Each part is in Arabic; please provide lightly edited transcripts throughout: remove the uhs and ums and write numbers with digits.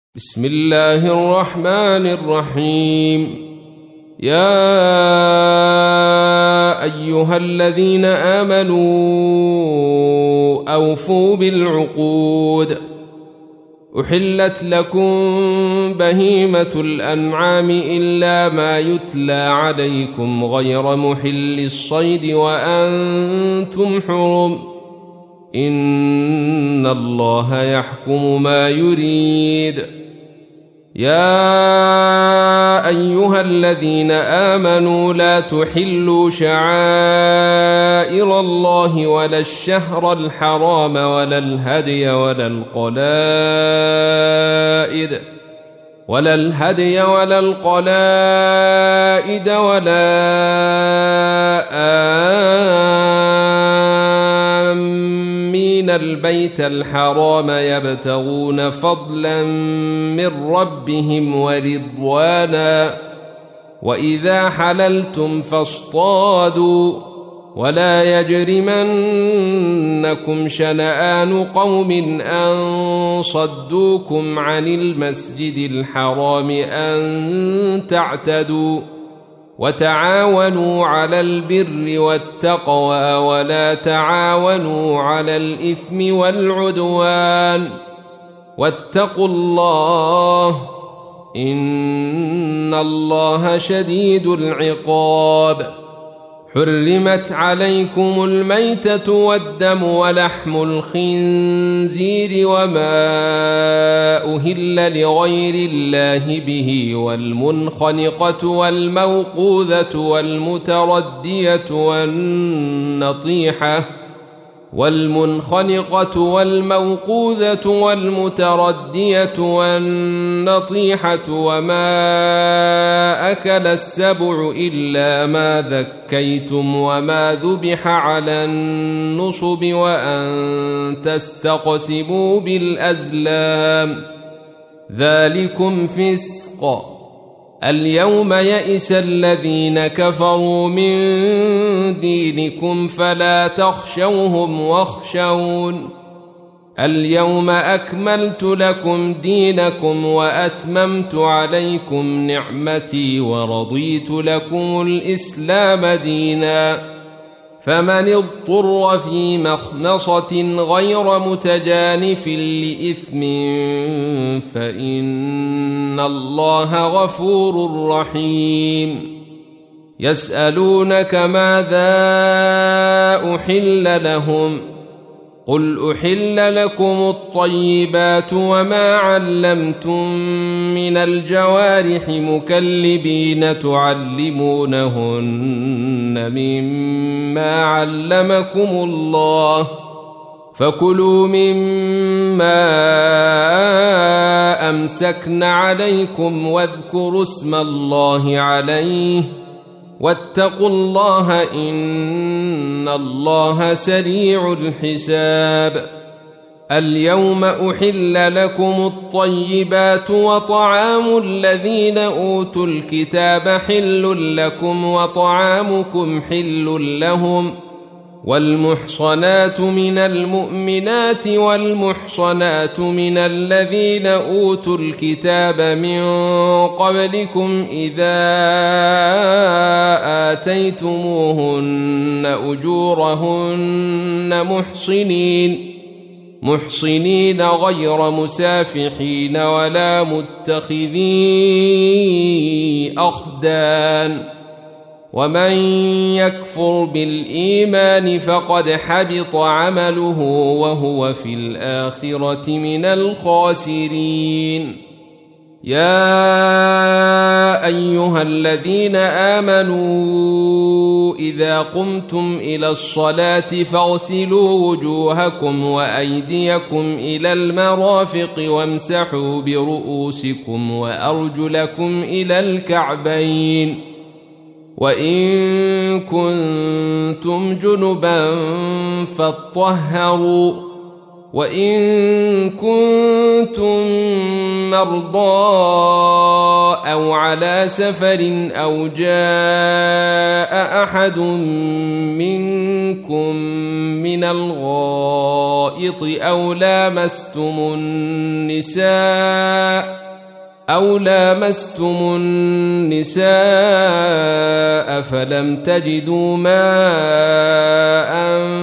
بسم الله الرحمن الرحيم. يا أيها الذين آمنوا أوفوا بالعقود. أحلت لكم بهيمة الأنعام إلا ما يتلى عليكم غير محل الصيد وأنتم حرم، إن الله يحكم ما يريد. يا أيها الذين آمنوا لا تحلوا شعائر الله ولا الشهر الحرام ولا الهدي ولا القلائد ولا آمين البيت الحرام يبتغون فضلا من ربهم ورضوانا، وإذا حللتم فاصطادوا، ولا يجرمنكم شنآن قوم أن صدوكم عن المسجد الحرام أن تعتدوا، وتعاونوا على البر والتقوى ولا تعاونوا على الإثم والعدوان، واتقوا الله إن الله شديد العقاب. حرمت عليكم الميتة والدم ولحم الخنزير وما أهل لغير الله به، والمنخنقة والموقوذة والمتردية والنطيحة وما أكل السبع إلا ما ذكيتم وما ذبح على النصب وأن تستقسموا بالأزلام، ذلكم فسق. اليوم يئس الذين كفروا من دينكم فلا تخشوهم واخشون. اليوم أكملت لكم دينكم وأتممت عليكم نعمتي ورضيت لكم الإسلام دينا، فمن اضطر في مخنصة غير متجانف لإثم فإن الله غفور رحيم. يسألونك ماذا أحل لهم، قل أحل لكم الطيبات وما علمتم من الجوارح مكلبين تعلمونهن مما علمكم الله، فكلوا مما أمسكن عليكم واذكروا اسم الله عليه، واتقوا الله إن الله سريع الحساب. اليوم أحل لكم الطيبات وطعام الذين أوتوا الكتاب حل لكم وطعامكم حل لهم، والمحصنات من المؤمنات والمحصنات من الذين أوتوا الكتاب من قبلكم إذا آتيتموهن أجورهن محصنين غير مسافحين ولا متخذي أخدان، ومن يكفر بالإيمان فقد حبط عمله وهو في الآخرة من الخاسرين. يا أيها الذين آمنوا إذا قمتم إلى الصلاة فاغسلوا وجوهكم وأيديكم إلى المرافق وامسحوا برؤوسكم وأرجلكم إلى الكعبين، وإن كنتم جنبا فاطهروا، وإن كنتم مرضى أو على سفر أو جاء أحد منكم من الغائط أو لامستم النساء أو لامستم النساء فلم تجدوا ماء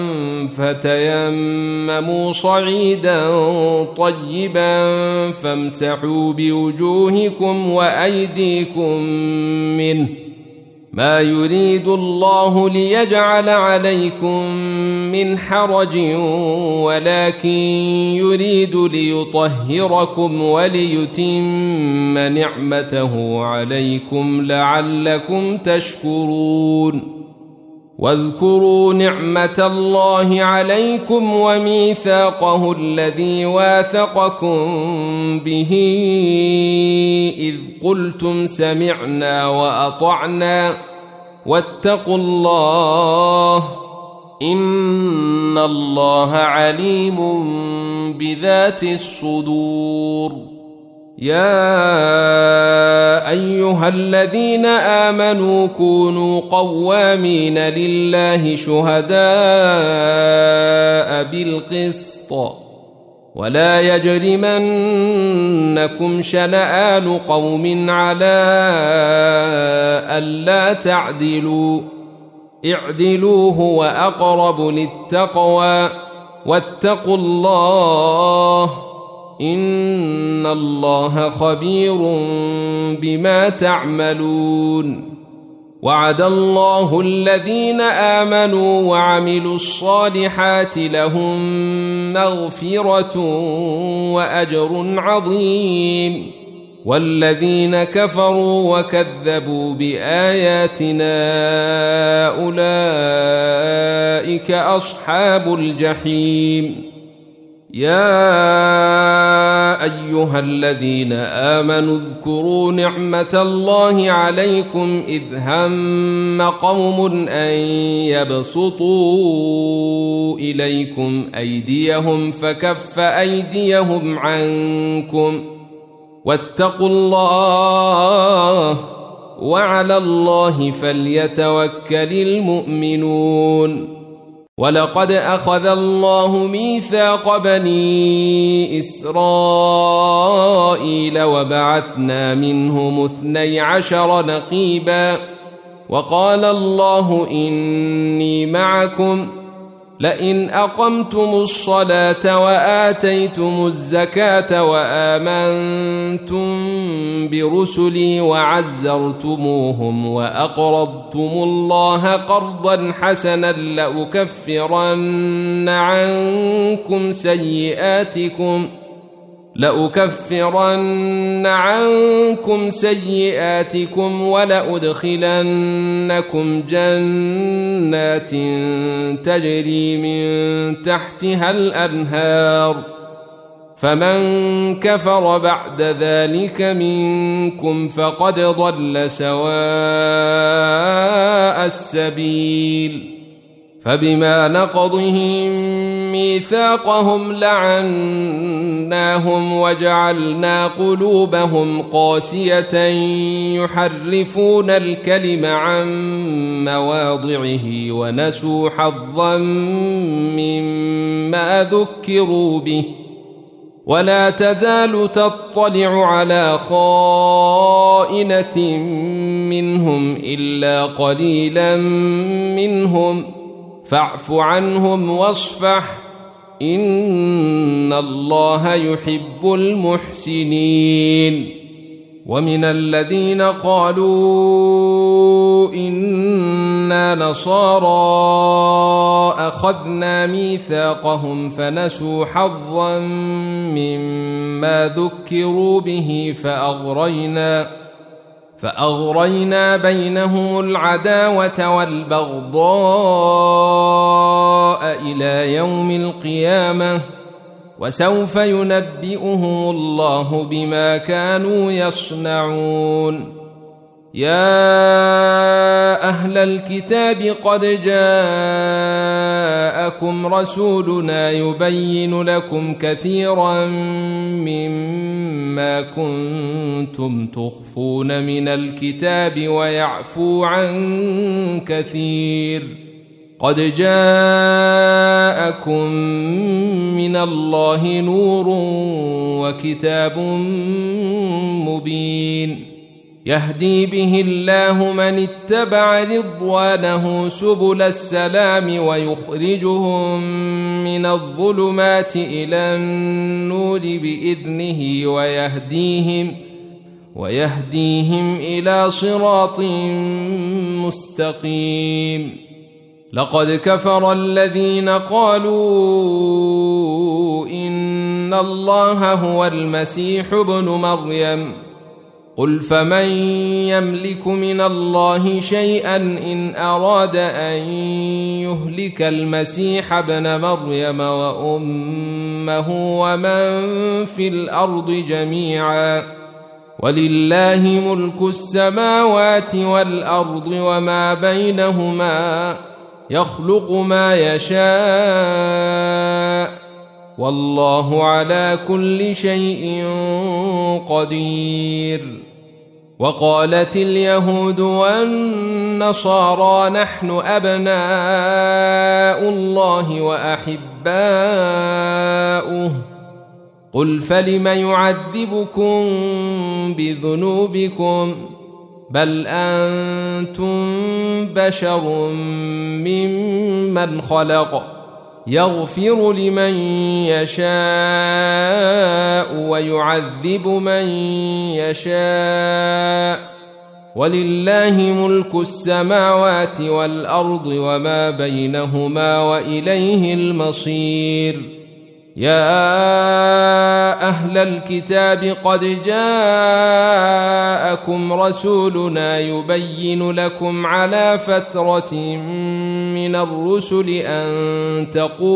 فتيمموا صعيدا طيبا فامسحوا بوجوهكم وأيديكم منه ما يريد الله ليجعل عليكم من حرج ولكن يريد ليطهركم وليتم نعمته عليكم لعلكم تشكرون واذكروا نعمة الله عليكم وميثاقه الذي واثقكم به إذ قلتم سمعنا وأطعنا واتقوا الله إن الله عليم بذات الصدور يا أيها الذين آمنوا كونوا قوامين لله شهداء بالقسط ولا يجرمنكم شنآن قوم على ألا تعدلوا اعدلوا هو أقرب للتقوى واتقوا الله إن الله خبير بما تعملون وعد الله الذين آمنوا وعملوا الصالحات لهم مغفرة وأجر عظيم والذين كفروا وكذبوا بآياتنا أولئك أصحاب الجحيم يا أيها الذين آمنوا اذكروا نعمة الله عليكم إذ هم قوم أن يبسطوا إليكم أيديهم فكف أيديهم عنكم واتقوا الله وعلى الله فليتوكل المؤمنون ولقد أخذ الله ميثاق بني إسرائيل وبعثنا منهم 12 نقيبا وقال الله إني معكم لئن أقمتم الصلاة وآتيتم الزكاة وآمنتم برسلي وعزرتموهم وأقرضتم الله قرضا حسنا لأكفرن عنكم سيئاتكم ولأدخلنكم جنات تجري من تحتها الأنهار فمن كفر بعد ذلك منكم فقد ضل سواء السبيل فبما نقضهم ميثاقهم لعناهم وجعلنا قلوبهم قاسية يحرفون الكلم عن مواضعه ونسوا حظا مما ذكروا به ولا تزال تطلع على خائنة منهم إلا قليلا منهم فاعف عنهم واصفح إن الله يحب المحسنين ومن الذين قالوا إنا نصارى أخذنا ميثاقهم فنسوا حظا مما ذكروا به فأغرينا بينهم العداوة والبغضاء إلى يوم القيامة وسوف ينبئهم الله بما كانوا يصنعون يا أهل الكتاب قد جاءكم رسولنا يبين لكم كثيرا مما كنتم تخفون من الكتاب ويعفو عن كثير قد جاءكم من الله نور وكتاب مبين يهدي به الله من اتبع رضوانه سبل السلام ويخرجهم من الظلمات إلى النور بإذنه ويهديهم إلى صراط مستقيم لقد كفر الذين قالوا إن الله هو المسيح ابن مريم قل فمن يملك من الله شيئا إن أراد أن يهلك المسيح ابن مريم وأمه ومن في الأرض جميعا ولله ملك السماوات والأرض وما بينهما يخلق ما يشاء والله على كل شيء قدير وقالت اليهود والنصارى نحن أبناء الله وأحباؤه قل فلم يعذبكم بذنوبكم بل أنتم بشر ممن خلق يغفر لمن يشاء ويعذب من يشاء ولله ملك السماوات والأرض وما بينهما وإليه المصير يا أهل الكتاب قد جاءكم رسولنا يبين لكم على فترة من الرسل أن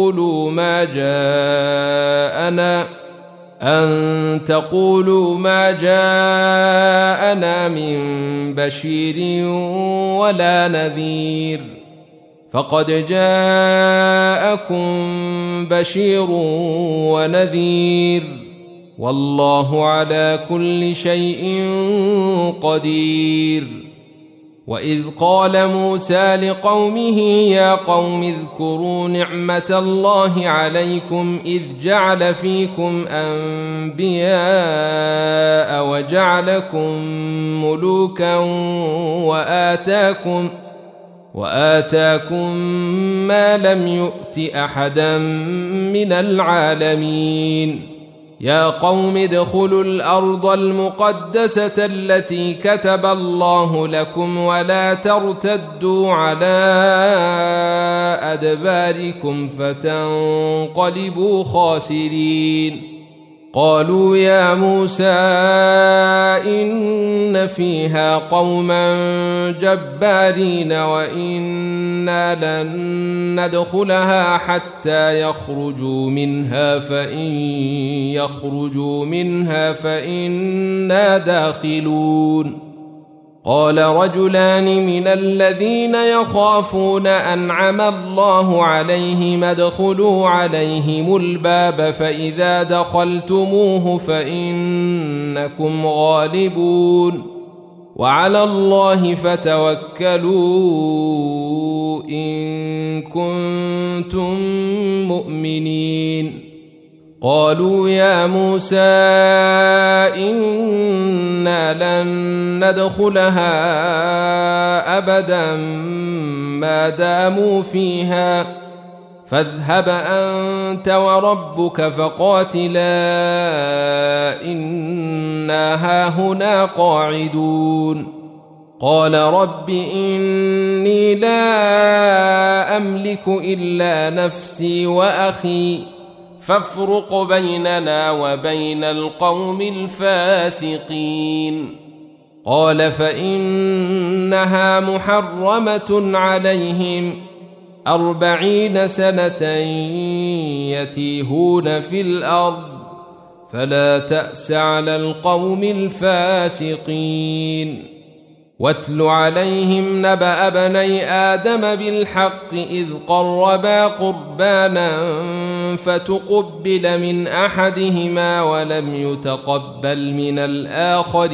تقولوا ما جاءنا من بشير ولا نذير فقد جاءكم بشير ونذير والله على كل شيء قدير وإذ قال موسى لقومه يا قوم اذكروا نعمة الله عليكم إذ جعل فيكم أنبياء وجعلكم ملوكا وآتاكم ما لم يؤت أحدا من العالمين يا قوم ادخلوا الأرض المقدسة التي كتب الله لكم ولا ترتدوا على أدباركم فتنقلبوا خاسرين قالوا يا موسى إن فيها قوما جبارين وإنا لن ندخلها حتى يخرجوا منها فإنا داخلون قال رجلان من الذين يخافون أنعم الله عليهم ادخلوا عليهم الباب فإذا دخلتموه فإنكم غالبون وعلى الله فتوكلوا إن كنتم مؤمنين قالوا يا موسى إنا لن ندخلها أبدا ما داموا فيها فاذهب أنت وربك فقاتلا إنا هاهنا قاعدون قال رب إني لا أملك إلا نفسي وأخي فافرق بيننا وبين القوم الفاسقين قال فإنها محرمة عليهم 40 سنة يتيهون في الأرض فلا تأس على القوم الفاسقين واتل عليهم نبأ بني آدم بالحق إذ قربا قربانا فتقبل من أحدهما ولم يتقبل من الآخر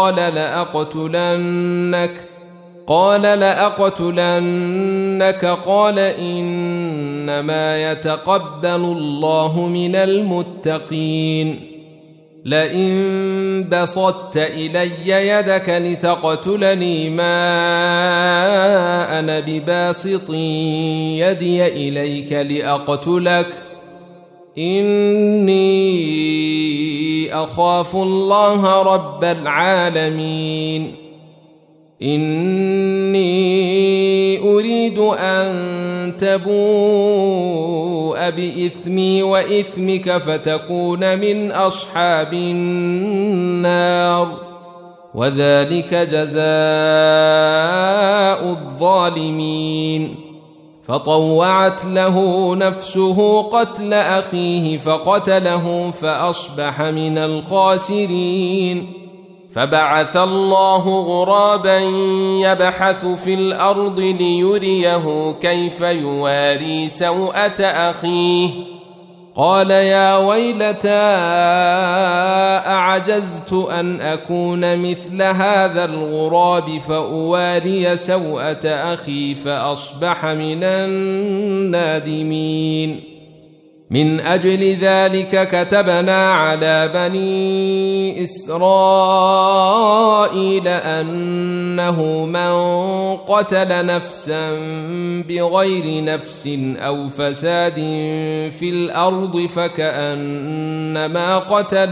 قال لأقتلنك قال إنما يتقبل الله من المتقين لئن بسطت إلي يدك لتقتلني ما أنا بباسط يدي إليك لأقتلك إني أخاف الله رب العالمين إني أريد أن تبوء بإثمي وإثمك فتكون من أصحاب النار وذلك جزاء الظالمين فطوعت له نفسه قتل أخيه فقتله فأصبح من الخاسرين فبعث الله غرابا يبحث في الأرض ليريه كيف يواري سوءة أخيه قال يا ويلتى أعجزت أن أكون مثل هذا الغراب فأواري سوءة أخي فأصبح من النادمين من أجل ذلك كتبنا على بني إسرائيل أنه من قتل نفسا بغير نفس أو فساد في الأرض فكأنما قتل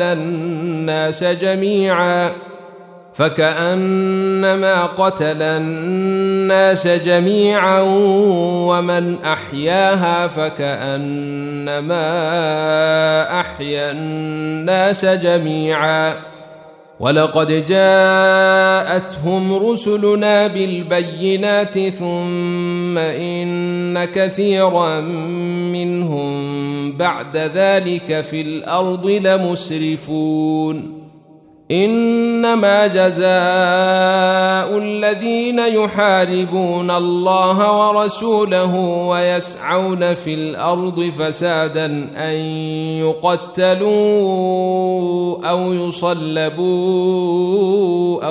الناس جميعا ومن أحياها فكأنما أحيا الناس جميعا ولقد جاءتهم رسلنا بالبينات ثم إن كثيرا منهم بعد ذلك في الأرض لمسرفون إنما جزاء الذين يحاربون الله ورسوله ويسعون في الأرض فسادا أن يقتلوا أو يصلبوا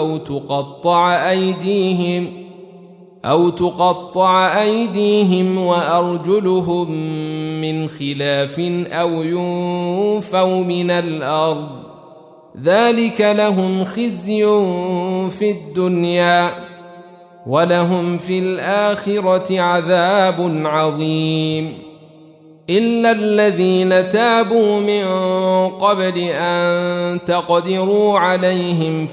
أو تقطع أيديهم وأرجلهم من خلاف أو ينفوا من الأرض ذلك لهم خزي في الدنيا ولهم في الآخرة عذاب عظيم إلا الذين تابوا من قبل أن تقدروا عليهم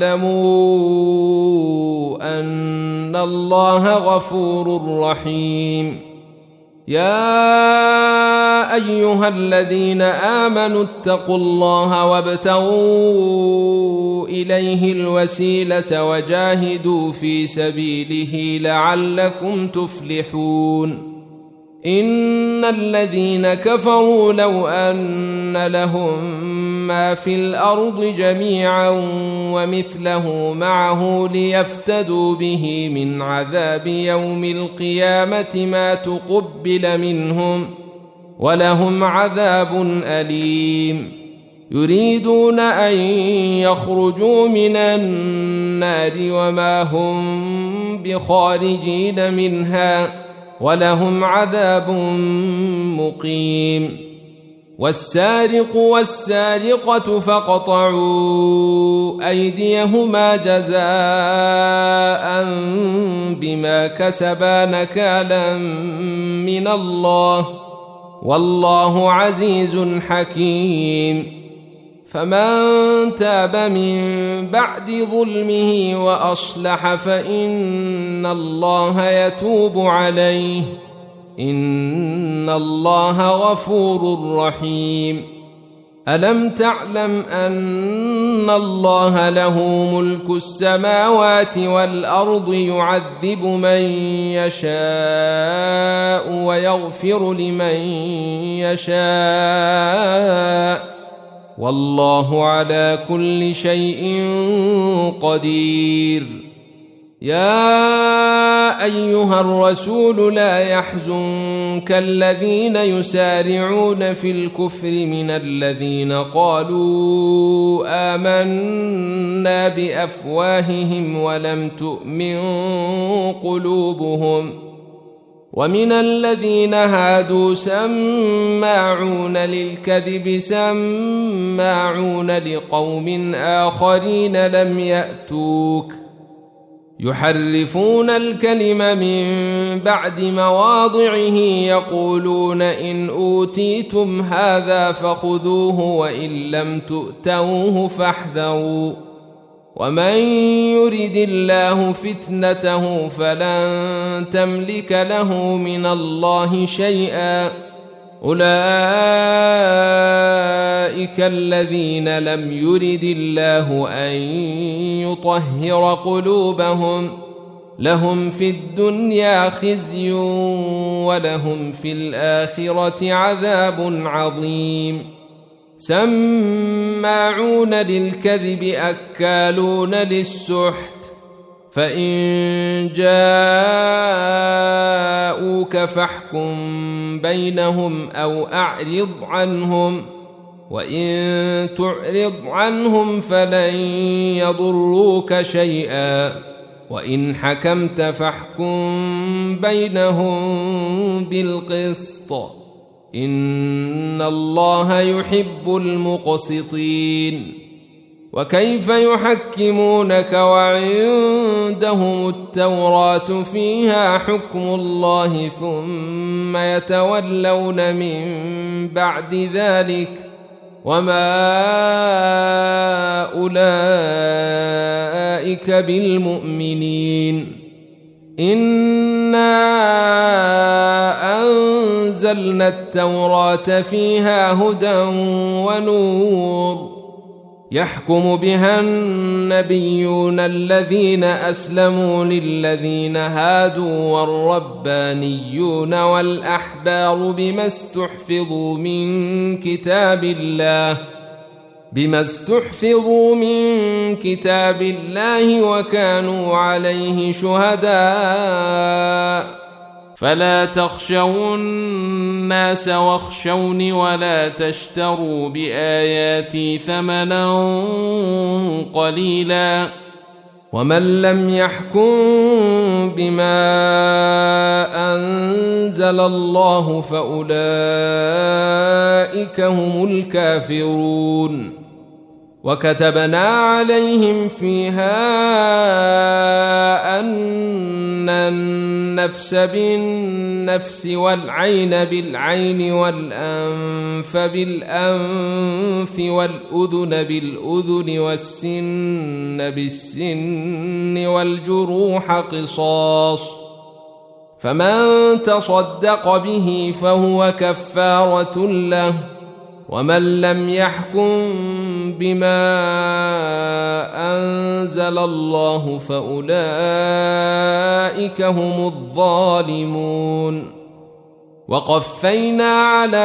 فاعلموا أن الله غفور رحيم يا أيها الذين آمنوا اتقوا الله وابتغوا إليه الوسيلة وجاهدوا في سبيله لعلكم تفلحون إن الذين كفروا لو أن لهم ما في الأرض جميعا ومثله معه ليفتدوا به من عذاب يوم القيامة ما تقبل منهم ولهم عذاب أليم يريدون أن يخرجوا من النار وما هم بخارجين منها ولهم عذاب مقيم والسارق والسارقة فاقطعوا أيديهما جزاء بما كسبا نكالا من الله والله عزيز حكيم فمن تاب من بعد ظلمه وأصلح فإن الله يتوب عليه إن الله غفور رحيم ألم تعلم أن الله له ملك السماوات والأرض يعذب من يشاء ويغفر لمن يشاء والله على كل شيء قدير يا أيها الرسول لا يحزنك الذين يسارعون في الكفر من الذين قالوا آمنا بأفواههم ولم تؤمن قلوبهم ومن الذين هادوا سماعون للكذب سماعون لقوم آخرين لم يأتوك يحرفون الكلم من بعد مواضعه يقولون إن أوتيتم هذا فخذوه وإن لم تؤتوه فاحذروا ومن يرد الله فتنته فلن تملك له من الله شيئا أولئك الذين لم يرد الله أن يطهر قلوبهم لهم في الدنيا خزي ولهم في الآخرة عذاب عظيم سماعون للكذب أكالون للسحت فإن جاءوك فاحكم بينهم أو أعرض عنهم وإن تعرض عنهم فلن يضروك شيئا وإن حكمت فاحكم بينهم بالقسط إن الله يحب المقسطين وكيف يحكمونك وعندهم التوراة فيها حكم الله ثم يتولون من بعد ذلك وما أولئك بالمؤمنين إنا أنزلنا التوراة فيها هدى ونور يحكم بها النبيون الذين أسلموا للذين هادوا والربانيون والأحبار بما استحفظوا من كتاب الله وكانوا عليه شهداء فلا تخشوا الناس واخشوني ولا تشتروا بآياتي ثمنا قليلا ومن لم يحكم بما أنزل الله فأولئك هم الكافرون وكتبنا عليهم فيها أن النفس بالنفس والعين بالعين والأنف بالأنف والأذن بالأذن والسن بالسن والجروح قصاص فمن تصدق به فهو كفارة له ومن لم يحكم بما أنزل الله فأولئك هم الظالمون وقفينا على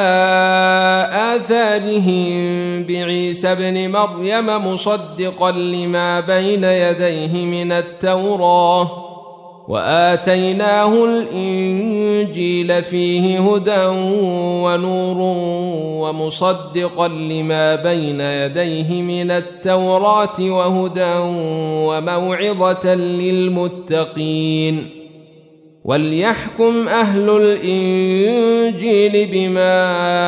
آثارهم بعيسى ابن مريم مصدقا لما بين يديه من التوراة وآتيناه الإنجيل فيه هدى ونور ومصدقا لما بين يديه من التوراة وهدى وموعظة للمتقين وليحكم أهل الإنجيل بما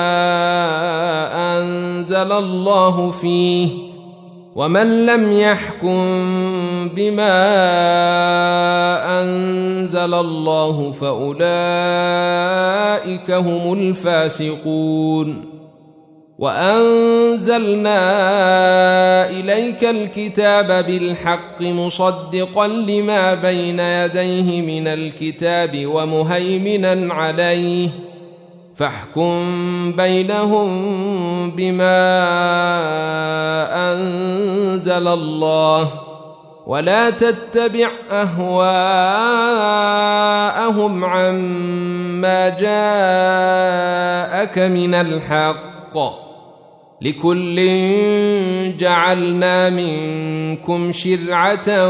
أنزل الله فيه ومن لم يحكم بما أنزل الله فأولئك هم الفاسقون وأنزلنا إليك الكتاب بالحق مصدقا لما بين يديه من الكتاب ومهيمنا عليه فاحكم بينهم بما أنزل الله ولا تتبع أهواءهم عما جاءك من الحق لكل جعلنا منكم شرعة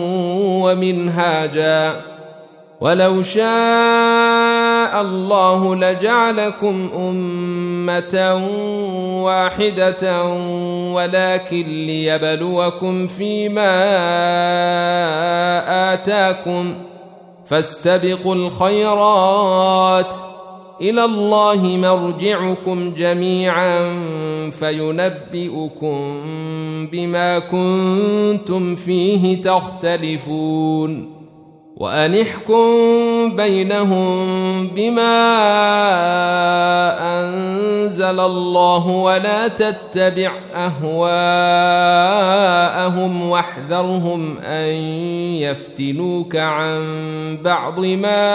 ومنهاجا ولو شاء الله لجعلكم أمة واحدة ولكن ليبلوكم فيما آتاكم فاستبقوا الخيرات إلى الله مرجعكم جميعا فينبئكم بما كنتم فيه تختلفون وأن احكم بينهم بما أنزل الله ولا تتبع أهواءهم واحذرهم أن يفتنوك عن بعض ما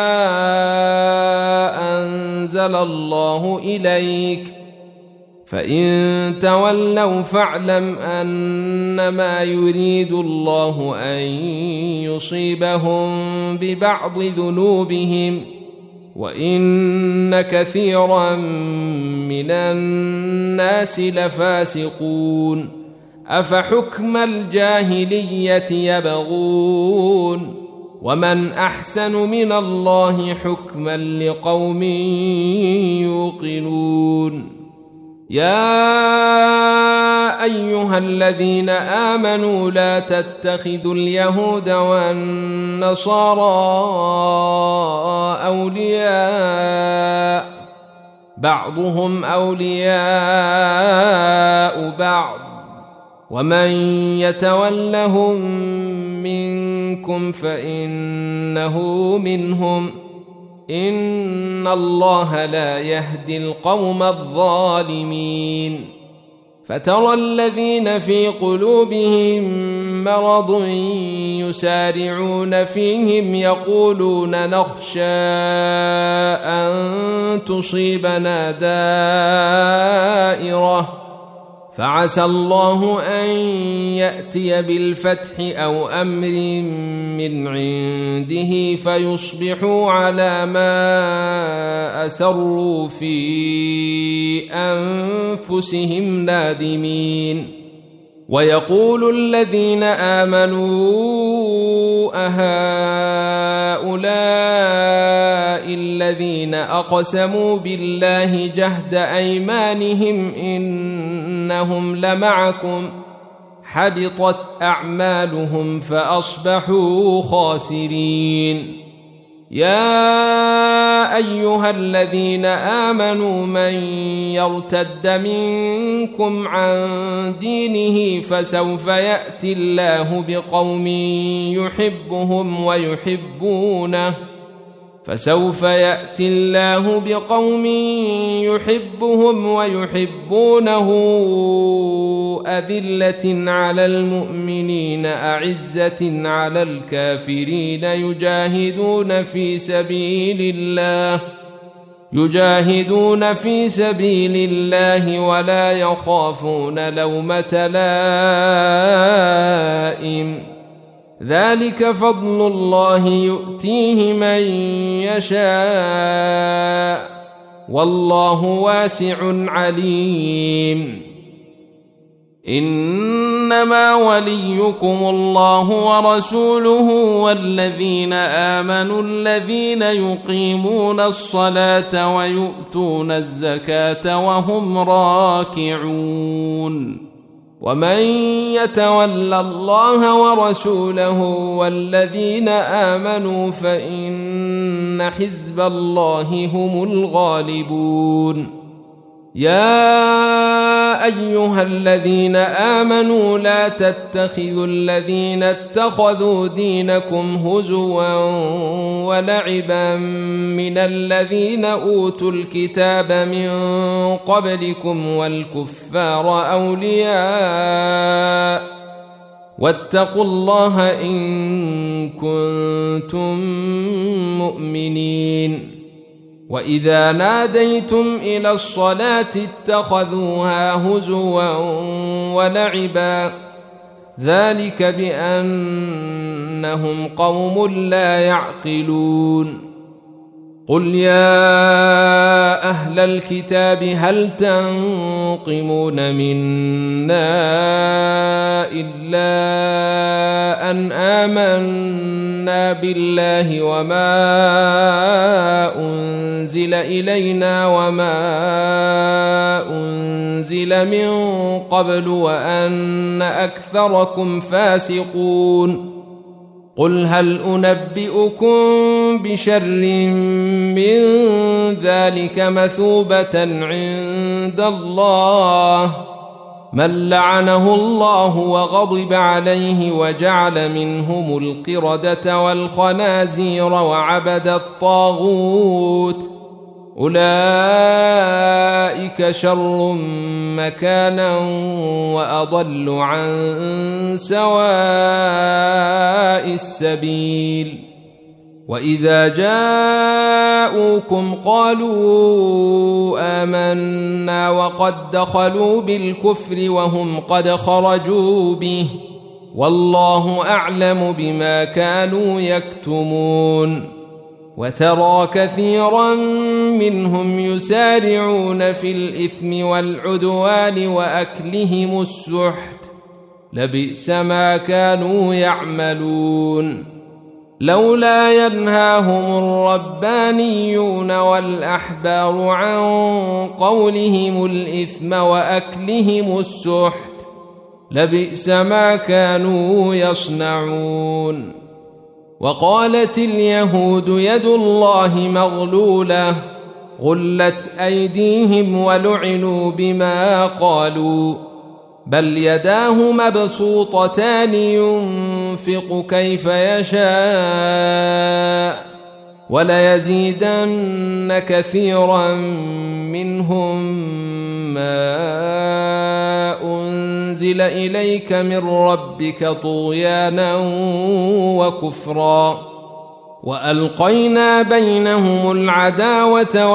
أنزل الله إليك فإن تولوا فاعلم أنما يريد الله أن يصيبهم ببعض ذنوبهم وإن كثيرا من الناس لفاسقون أفحكم الجاهلية يبغون ومن أحسن من الله حكما لقوم يوقنون يا أيها الذين آمنوا لا تتخذوا اليهود والنصارى أولياء بعضهم أولياء بعض ومن يتولهم منكم فإنه منهم إن الله لا يهدي القوم الظالمين فترى الذين في قلوبهم مرض يسارعون فيهم يقولون نخشى أن تصيبنا دائرة فعسى الله أن يأتي بالفتح أو أمر من عنده فيصبحوا على ما أسروا في أنفسهم نادمين ويقول الذين آمنوا أهؤلاء الذين أقسموا بالله جهد أيمانهم إنهم لمعكم حبطت أعمالهم فأصبحوا خاسرين يا أيها الذين آمنوا من يرتد منكم عن دينه فسوف يأتي الله بقوم يحبهم ويحبونه أذلة على المؤمنين أعزة على الكافرين يجاهدون في سبيل الله ولا يخافون لومة لائم ذلك فضل الله يؤتيه من يشاء والله واسع عليم إنما وليكم الله ورسوله والذين آمنوا الذين يقيمون الصلاة ويؤتون الزكاة وهم راكعون ومن يتول الله ورسوله والذين آمنوا فإن حزب الله هم الغالبون يا أيها الذين آمنوا لا تتخذوا الذين اتخذوا دينكم هزوا ولعبا من الذين أوتوا الكتاب من قبلكم والكفار أولياء واتقوا الله إن كنتم مؤمنين وإذا ناديتم إلى الصلاة اتخذوها هزوا ولعبا ذلك بأنهم قوم لا يعقلون قل يا أهل الكتاب هل تنقمون منا إلا أن آمنا بالله وما أنزل إلينا وما أنزل من قبل وأن أكثركم فاسقون قل هل أنبئكم بشر من ذلك مثوبة عند الله من لعنه الله وغضب عليه وجعل منهم القردة والخنازير وعبد الطاغوت أولئك شر مكانا وأضل عن سواء السبيل وإذا جاءوكم قالوا آمنا وقد دخلوا بالكفر وهم قد خرجوا به والله أعلم بما كانوا يكتمون وترى كثيرا منهم يسارعون في الإثم والعدوان وأكلهم السحت لبئس ما كانوا يعملون لولا ينهاهم الربانيون والأحبار عن قولهم الإثم وأكلهم السحت لبئس ما كانوا يصنعون وقالت اليهود يد الله مغلولة غلت أيديهم ولعنوا بما قالوا بل يداه مبسوطتان ينفق كيف يشاء وليزيدن كثيرا منهم ما أنزل إليك من ربك طغيانا وكفرا وألقينا بينهم العداوة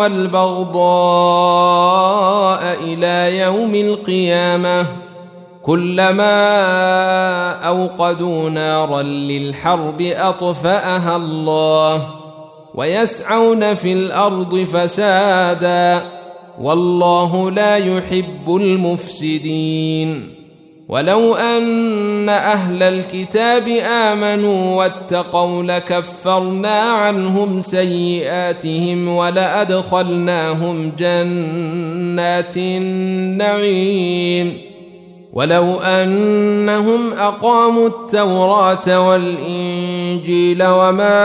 والبغضاء إلى يوم القيامة كلما أوقدوا نارا للحرب أطفأها الله ويسعون في الأرض فسادا والله لا يحب المفسدين ولو أن أهل الكتاب آمنوا واتقوا لكفرنا عنهم سيئاتهم ولأدخلناهم جنات النعيم ولو أنهم أقاموا التوراة والإنجيل وما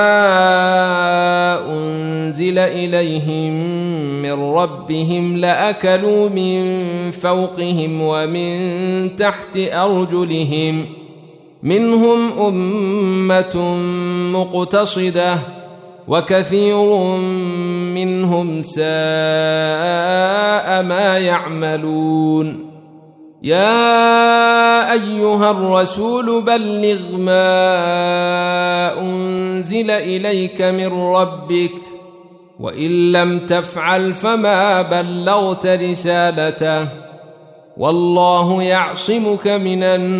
أنزل إليهم من ربهم لأكلوا من فوقهم ومن تحت أرجلهم منهم أمة مقتصدة وكثير منهم ساء ما يعملون يا أيها الرسول بلغ ما أنزل إليك من ربك وإن لم تفعل فما بلغت رسالته والله يعصمك من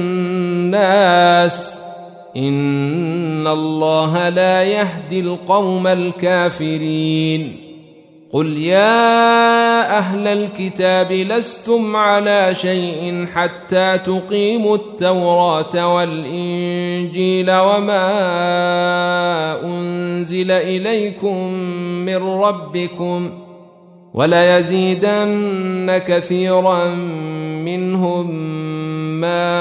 الناس إن الله لا يهدي القوم الكافرين قل يا أهل الكتاب لستم على شيء حتى تقيموا التوراة والإنجيل وما أنزل إليكم من ربكم وليزيدن كثيرا منهم ما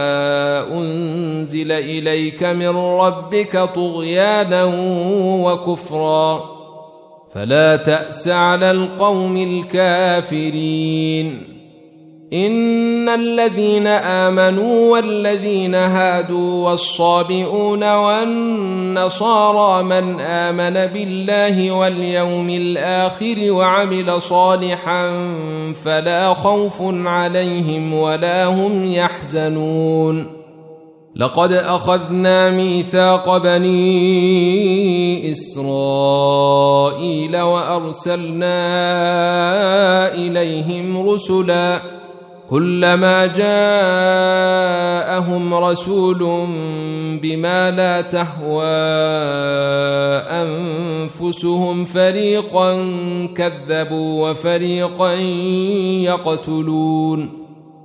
أنزل إليك من ربك طغيانا وكفرا فلا تأس على القوم الكافرين إن الذين آمنوا والذين هادوا والصابئون والنصارى من آمن بالله واليوم الآخر وعمل صالحا فلا خوف عليهم ولا هم يحزنون لقد أخذنا ميثاق بني إسرائيل وأرسلنا إليهم رسلا كلما جاءهم رسول بما لا تهوى أنفسهم فريقا كذبوا وفريقا يقتلون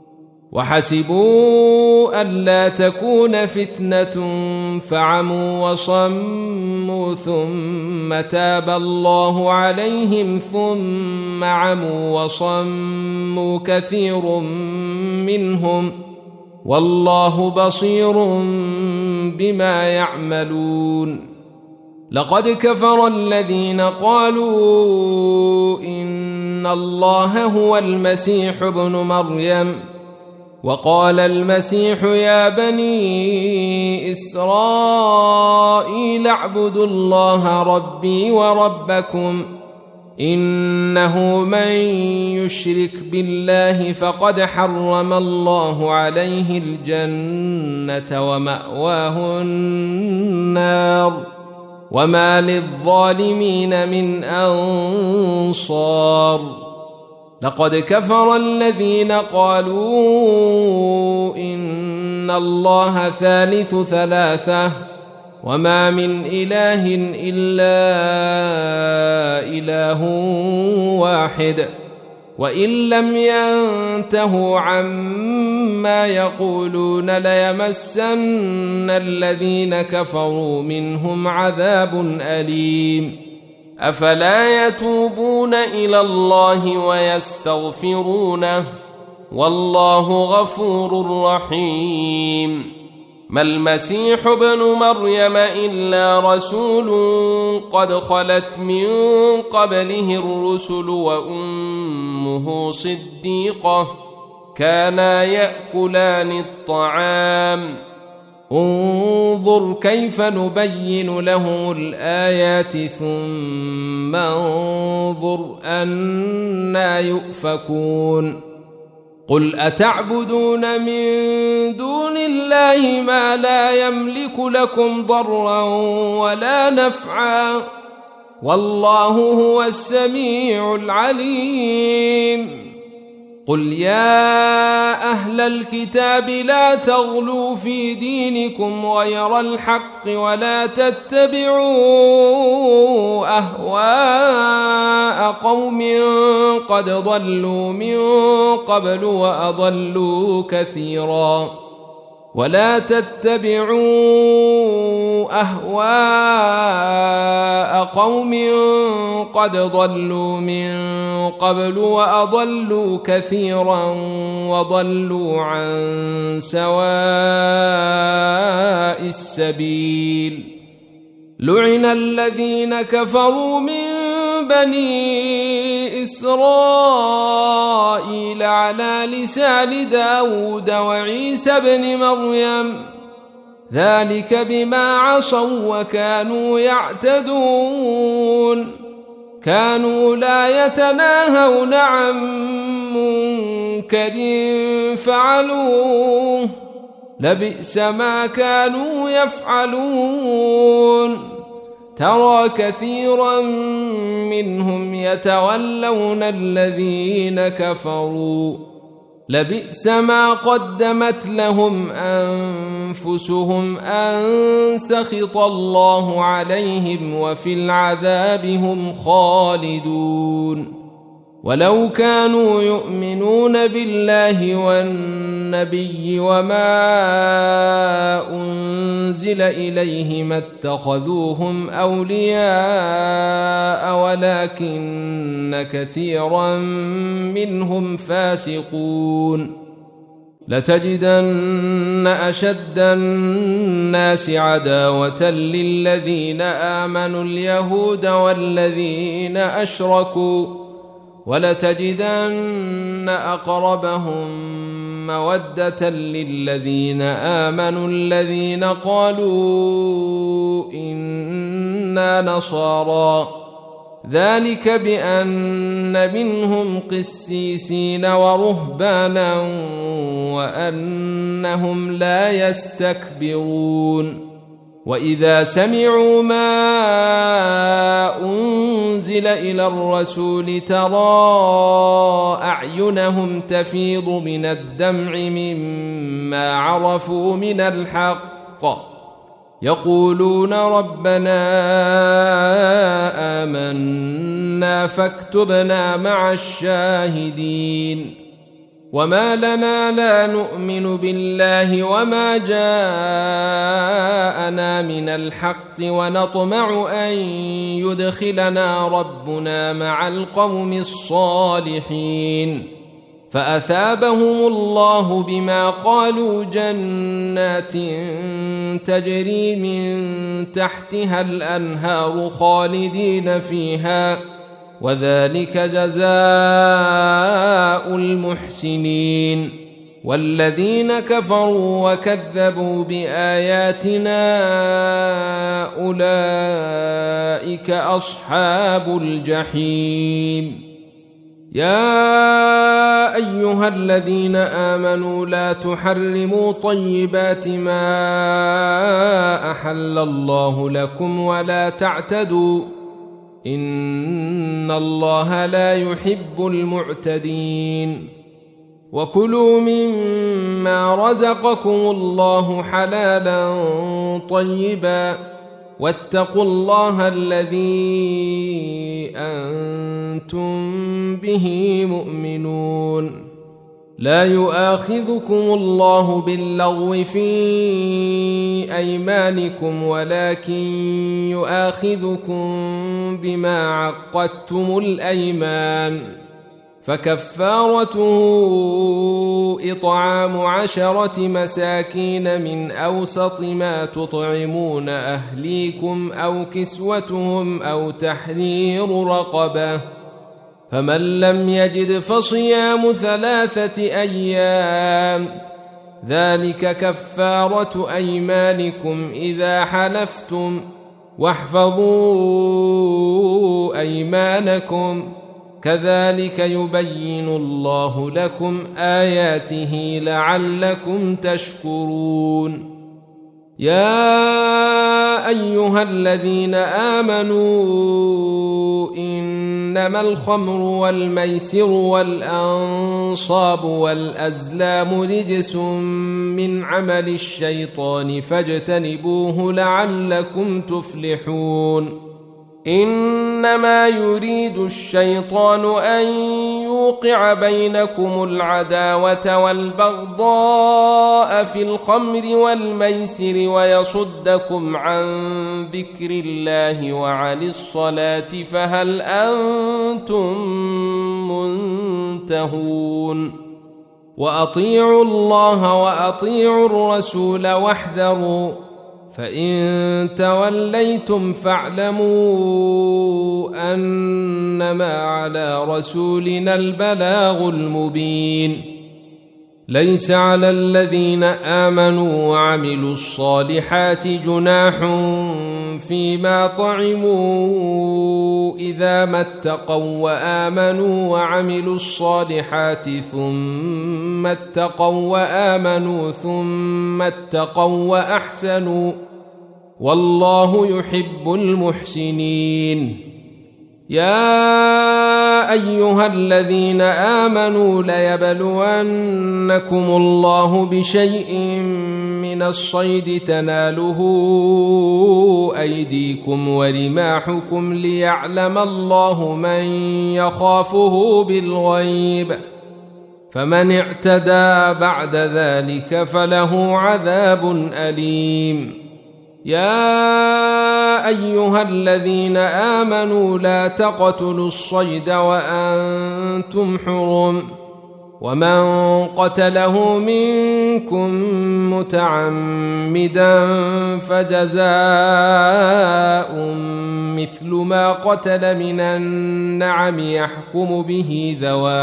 وحسبوا ألا تكون فتنة فعموا وصموا ثم تاب الله عليهم ثم عموا وصموا كثير منهم والله بصير بما يعملون لقد كفر الذين قالوا إن الله هو المسيح ابن مريم وقال المسيح يا بني إسرائيل اعبدوا الله ربي وربكم إنه من يشرك بالله فقد حرم الله عليه الجنة ومأواه النار وما للظالمين من أنصار لقد كفر الذين قالوا إن الله ثالث ثلاثة وما من إله إلا إله واحد وإن لم ينتهوا عما يقولون ليمسن الذين كفروا منهم عذاب أليم أفلا يتوبون إلى الله ويستغفرونه والله غفور رحيم ما المسيح ابن مريم إلا رسول قد خلت من قبله الرسل وأمه صديقة كانا يأكلان الطعام انظر كيف نبين لهم الآيات ثم انظر أنى يؤفكون قل أتعبدون من دون الله ما لا يملك لكم ضرا ولا نفعا والله هو السميع العليم قل يا أهل الكتاب لا تغلوا في دينكم غير الحق ولا تتبعوا أهواء قوم قد ضلوا من قبل وأضلوا كثيرا ولا تتبعوا أهواء قوم قد ضلوا من قبل وأضلوا كثيرا وضلوا عن سواء السبيل لعن الذين كفروا من بني إسرائيل على لسان داود وعيسى بن مريم ذلك بما عصوا وكانوا يعتدون كانوا لا يتناهون عن منكر فعلوه لبئس ما كانوا يفعلون ترى كثيرا منهم يتولون الذين كفروا لبئس ما قدمت لهم أنفسهم أن سخط الله عليهم وفي العذاب هم خالدون ولو كانوا يؤمنون بالله والنبي وما أنزل إليه ما اتخذوهم أولياء ولكن كثيرا منهم فاسقون لتجدن أشد الناس عداوة للذين آمنوا اليهود والذين أشركوا ولتجدن أقربهم مودة للذين آمنوا الذين قالوا إنا نصارى ذلك بأن منهم قسيسين ورهبانا وأنهم لا يستكبرون وإذا سمعوا ما أنزل إلى الرسول ترى أعينهم تفيض من الدمع مما عرفوا من الحق يقولون ربنا آمنا فاكتبنا مع الشاهدين وما لنا لا نؤمن بالله وما جاءنا من الحق ونطمع أن يدخلنا ربنا مع القوم الصالحين فأثابهم الله بما قالوا جنات تجري من تحتها الأنهار خالدين فيها وذلك جزاء المحسنين. والذين كفروا وكذبوا بآياتنا أولئك أصحاب الجحيم. يا أيها الذين آمنوا لا تحرموا طيبات ما أحل الله لكم ولا تعتدوا إن الله لا يحب المعتدين. وكلوا مما رزقكم الله حلالا طيبا واتقوا الله الذي أنتم به مؤمنون. لا يؤاخذكم الله باللغو في أيمانكم ولكن يؤاخذكم بما عقدتم الأيمان فكفارته إطعام 10 مساكين من أوسط ما تطعمون أهليكم أو كسوتهم أو تحرير رقبة فمن لم يجد فصيام 3 أيام ذلك كفارة أيمانكم إذا حلفتم واحفظوا أيمانكم كذلك يبين الله لكم آياته لعلكم تشكرون. يا أيها الذين آمنوا إنما الخمر والميسر والأنصاب والأزلام رجس من عمل الشيطان فاجتنبوه لعلكم تفلحون. إنما يريد الشيطان أن يوقع بينكم العداوة والبغضاء في الخمر والميسر ويصدكم عن ذكر الله وعن الصلاة فهل أنتم منتهون. وأطيعوا الله وأطيعوا الرسول واحذروا فإن توليتم فاعلموا أنما على رسولنا البلاغ المبين. ليس على الذين آمنوا وعملوا الصالحات جناح فيما طعموا إذا ما اتقوا وآمنوا وعملوا الصالحات ثم اتقوا وآمنوا ثم اتقوا وأحسنوا والله يحب المحسنين. يا أيها الذين آمنوا ليبلونكم الله بشيء من الصيد تناله أيديكم ورماحكم ليعلم الله من يخافه بالغيب فمن اعتدى بعد ذلك فله عذاب أليم. يا أيها الذين آمنوا لا تقتلوا الصيد وأنتم حرم ومن قتله منكم متعمدا فجزاء مثل ما قتل من النعم يحكم به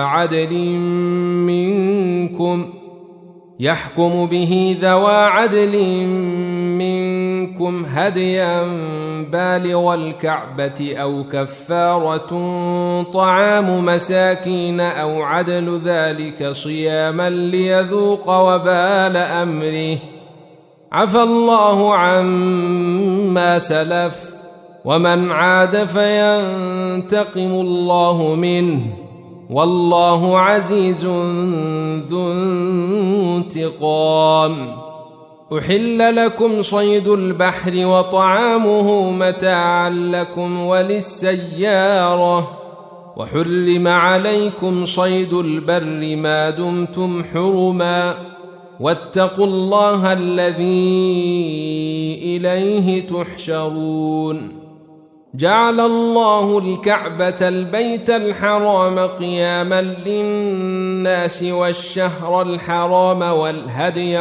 ذوى عدل منكم هديا بالغ الكعبة أو كفارة طعام مساكين أو عدل ذلك صياما ليذوق وبال أمره عفى الله عما سلف ومن عاد فينتقم الله منه والله عزيز ذو انتقام. أحل لكم صيد البحر وطعامه متاعا لكم وللسيارة وحرم عليكم صيد البر ما دمتم حرما واتقوا الله الذي إليه تحشرون. جعل الله الكعبة البيت الحرام قياما للناس والشهر الحرام والهدي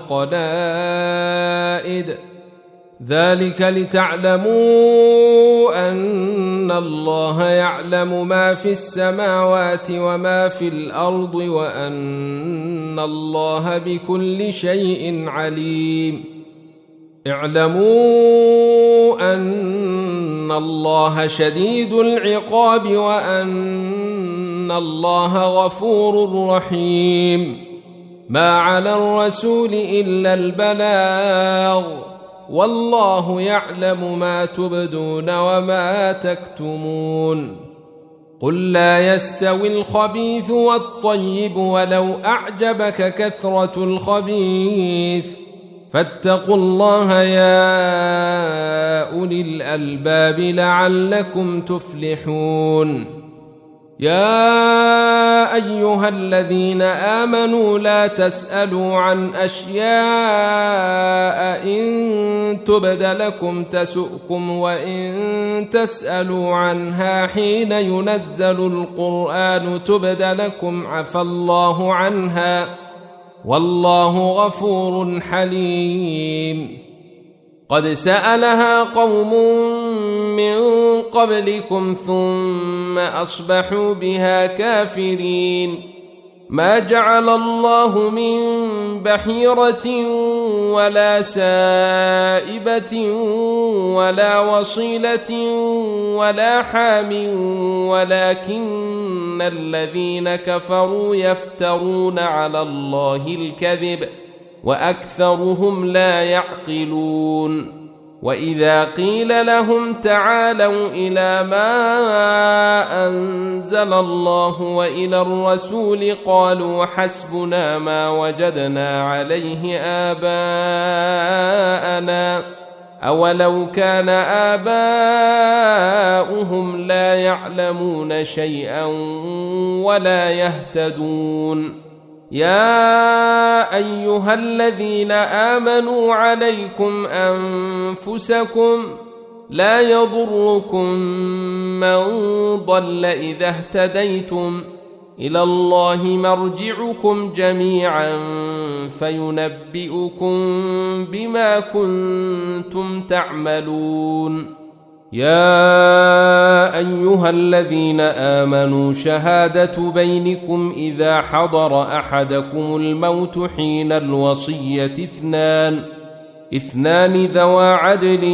والقلائد ذلك لتعلموا أن الله يعلم ما في السماوات وما في الأرض وأن الله بكل شيء عليم. اعلموا أن الله شديد العقاب وأن الله غفور رحيم. ما على الرسول إلا البلاغ والله يعلم ما تبدون وما تكتمون. قل لا يستوي الخبيث والطيب ولو أعجبك كثرة الخبيث فاتقوا الله يا أولي الألباب لعلكم تفلحون. يا أيها الذين آمنوا لا تسألوا عن أشياء إن تبد لكم تسؤكم وإن تسألوا عنها حين ينزل القرآن تبد لكم عفى الله عنها والله غفور حليم. قد سألها قوم من قبلكم ثم أصبحوا بها كافرين. ما جعل الله من بحيرة ولا سائبة ولا وصيلة ولا حام ولكن الذين كفروا يفترون على الله الكذب وأكثرهم لا يعقلون. وإذا قيل لهم تعالوا إلى ما أنزل الله وإلى الرسول قالوا حسبنا ما وجدنا عليه آباءنا أولو كان آباؤهم لا يعلمون شيئا ولا يهتدون. يا أيها الذين آمنوا عليكم أنفسكم لا يضركم من ضل إذا اهتديتم إلى الله مرجعكم جميعا فينبئكم بما كنتم تعملون. يا أيها الذين آمنوا شهادة بينكم إذا حضر أحدكم الموت حين الوصية اثنان ذوى عدل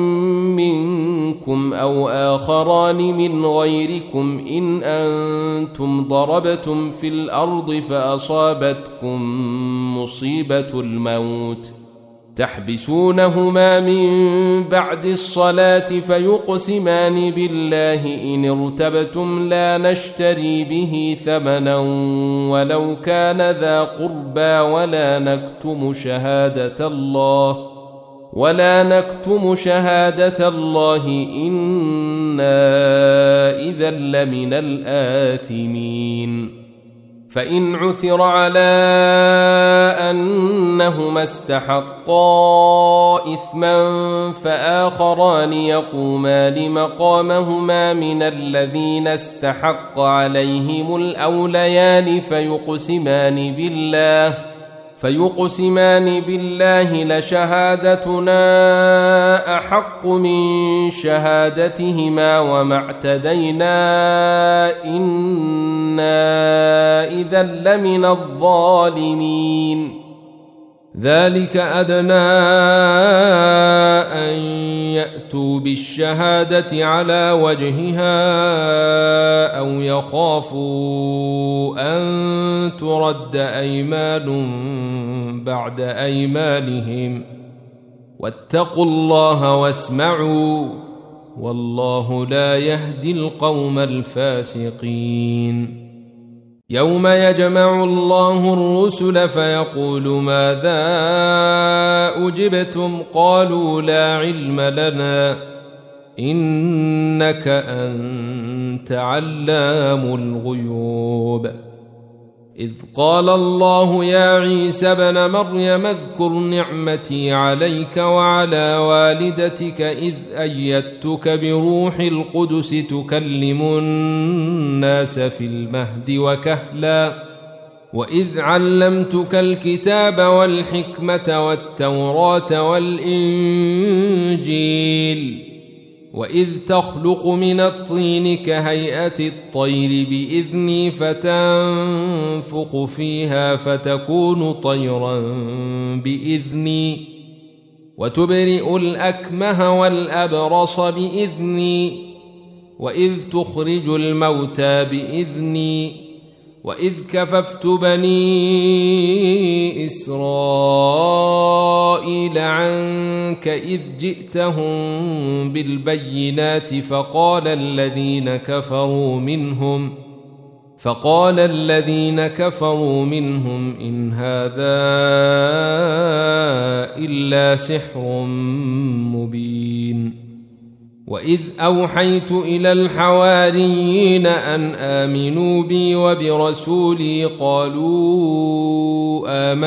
منكم أو آخران من غيركم إن أنتم ضربتم في الأرض فأصابتكم مصيبة الموت تحبسونهما من بعد الصلاة فيقسمان بالله إن ارتبتم لا نشتري به ثمنا ولو كان ذا قربى ولا نكتم شهادة الله إنا إذا لمن الآثمين. فإن عثر على أنهما استحقا إثما فآخران يقومان مقامهما من الذين استحق عليهم الأوليان فيقسمان بالله لشهادتنا أحق من شهادتهما وما اعتدينا إنا إذا لمن الظالمين. ذلك أدنى أن يأتوا بالشهادة على وجهها أو يخافوا أن ترد أيمان بعد أيمانهم واتقوا الله واسمعوا والله لا يهدي القوم الفاسقين. يوم يجمع الله الرسل فيقول ماذا أجبتم قالوا لا علم لنا إنك أنت علام الغيوب. إذ قال الله يا عيسى ابن مريم اذكر نعمتي عليك وعلى والدتك إذ أيدتك بروح القدس تكلم الناس في المهد وكهلا وإذ علمتك الكتاب والحكمة والتوراة والإنجيل وإذ تخلق من الطين كهيئة الطير بإذني فتنفخ فيها فتكون طيرا بإذني وتبرئ الأكمه والأبرص بإذني وإذ تخرج الموتى بإذني وإذ كففت بني إسرائيل عنك إذ جئتهم بالبينات فقال الذين كفروا منهم إن هذا إلا سحر مبين وإذ أوحيت إلى الحواريين أن آمنوا بي وبرسولي قالوا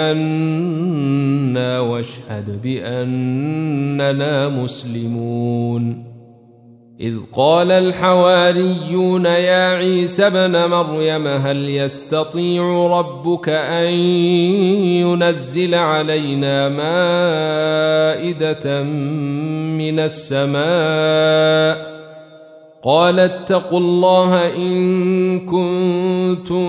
آمنا واشهد بأننا مسلمون إذ قال الحواريون يا عيسى ابن مريم هل يستطيع ربك أن ينزل علينا مائدة من السماء قال اتقوا الله إن كنتم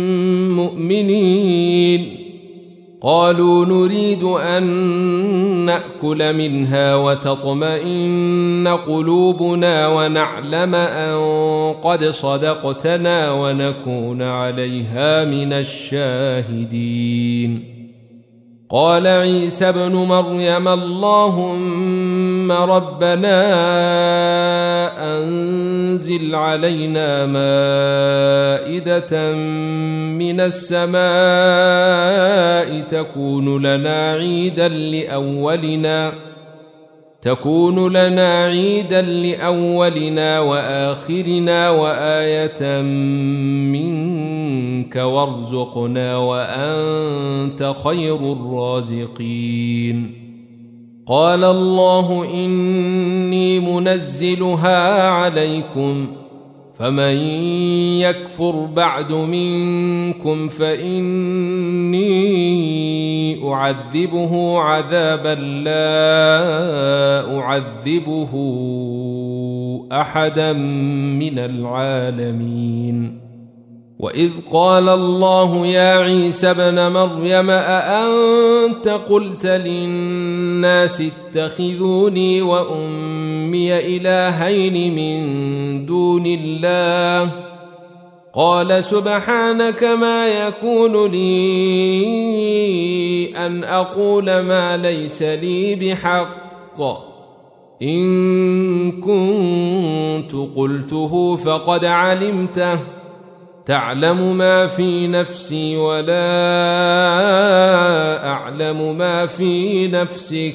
مؤمنين قالوا نريد أن نأكل منها وتطمئن قلوبنا ونعلم أن قد صدقتنا ونكون عليها من الشاهدين قال عيسى ابن مريم اللهم ربنا أنزل علينا مائدة من السماء تكون لنا عيدا لأولنا وآخرنا وآية منك وارزقنا وأنت خير الرازقين قال الله إني منزلها عليكم فمن يكفر بعد منكم فإني أعذبه عذابا لا أعذبه أحدا من العالمين وإذ قال الله يا عيسى ابن مريم أأنت قلت للناس اتخذوني وأمي إلهين من دون الله قال سبحانك ما يكون لي أن أقول ما ليس لي بحق إن كنت قلته فقد علمته تعلم ما في نفسي ولا أعلم ما في نفسك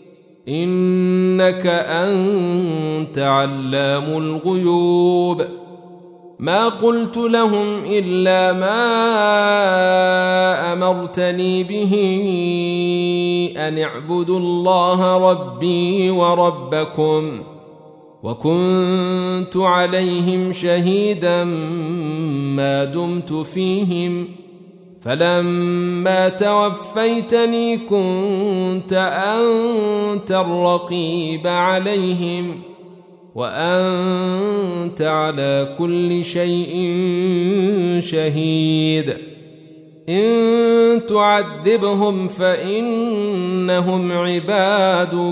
إنك أنت علام الغيوب ما قلت لهم إلا ما أمرتني به أن اعبدوا الله ربي وربكم وكنت عليهم شهيدا ما دمت فيهم فلما توفيتني كنت أنت الرقيب عليهم وأنت على كل شيء شهيد إن تعذبهم فإنهم عبادك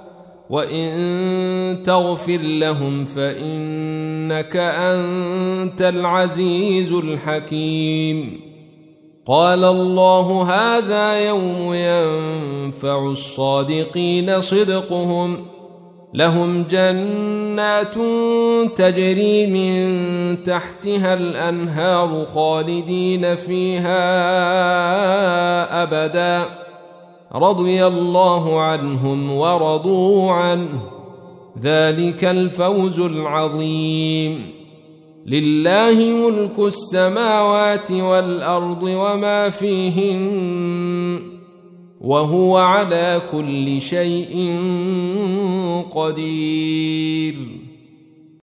وإن تغفر لهم فإنك أنت العزيز الحكيم قال الله هذا يوم ينفع الصادقين صدقهم لهم جنات تجري من تحتها الأنهار خالدين فيها أبدا رضي الله عنهم ورضوا عنه ذلك الفوز العظيم لله ملك السماوات والأرض وما فيهن وهو على كل شيء قدير